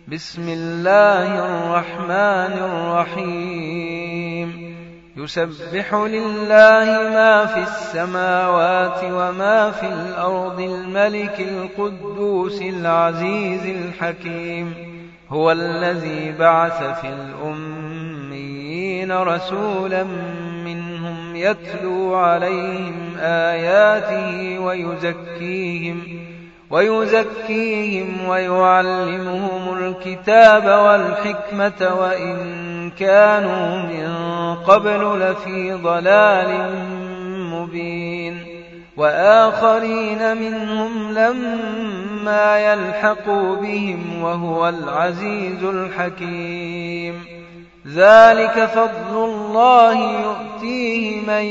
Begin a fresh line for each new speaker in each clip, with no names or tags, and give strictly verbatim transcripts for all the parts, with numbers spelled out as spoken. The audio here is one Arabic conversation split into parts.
بسم الله الرحمن الرحيم يسبح لله ما في السماوات وما في الأرض الملك القدوس العزيز الحكيم هو الذي بعث في الأميين رسولا منهم يتلو عليهم آياته ويزكيهم ويزكيهم ويعلمهم الكتاب والحكمة وإن كانوا من قبل لفي ضلال مبين وآخرين منهم لما يلحقوا بهم وهو العزيز الحكيم ذلك فضل الله يؤتيه من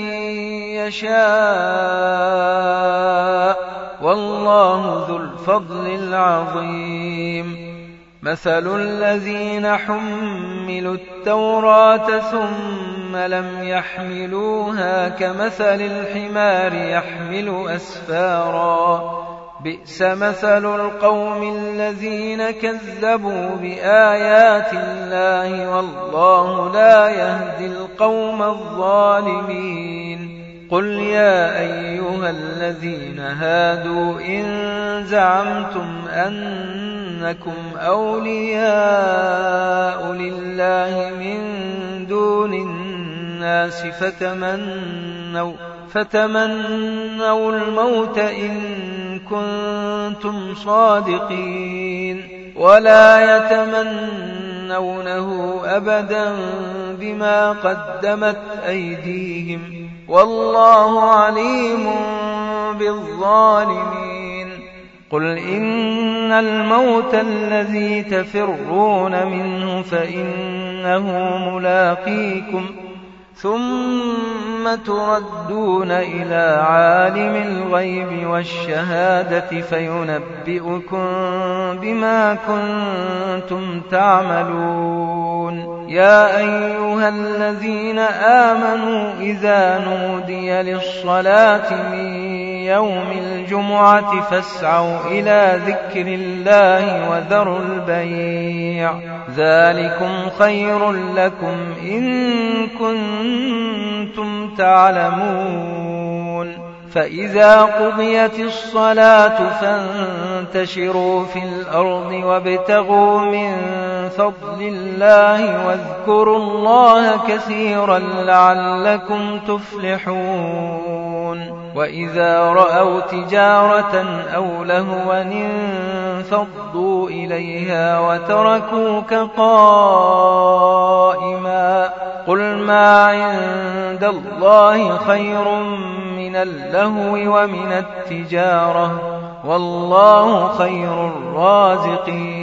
يشاء والله ذو الفضل العظيم مثل الذين حملوا التوراة ثم لم يحملوها كمثل الحمار يحمل أسفارا بئس مثل القوم الذين كذبوا بآيات الله والله لا يهدي القوم الظالمين قل يا أيها الذين هادوا إن زعمتم أنكم أولياء لله من دون الناس فتمنوا, فتمنوا الموت إن كنتم صادقين ولا يتمنونه أبدا بما قدمت أيديهم والله عليم بالظالمين قل إن الموت الذي تفرون منه فإنه ملاقيكم ثم تردون إلى عالم الغيب والشهادة فينبئكم بما كنتم تعملون يا أيها الذين آمنوا إذا نودي للصلاة من يوم الجمعة فاسعوا إلى ذكر الله وذروا البيع ذلكم خير لكم إن كنتم تعلمون فإذا قضيت الصلاة فانتشروا في الأرض وابتغوا من فضل الله واذكروا الله كثيرا لعلكم تفلحون وإذا رأوا تجارة أو لهوا انفضوا إليها وتركوك قائما قل ما عند الله خير من اللهو ومن التجارة والله خير الرازقين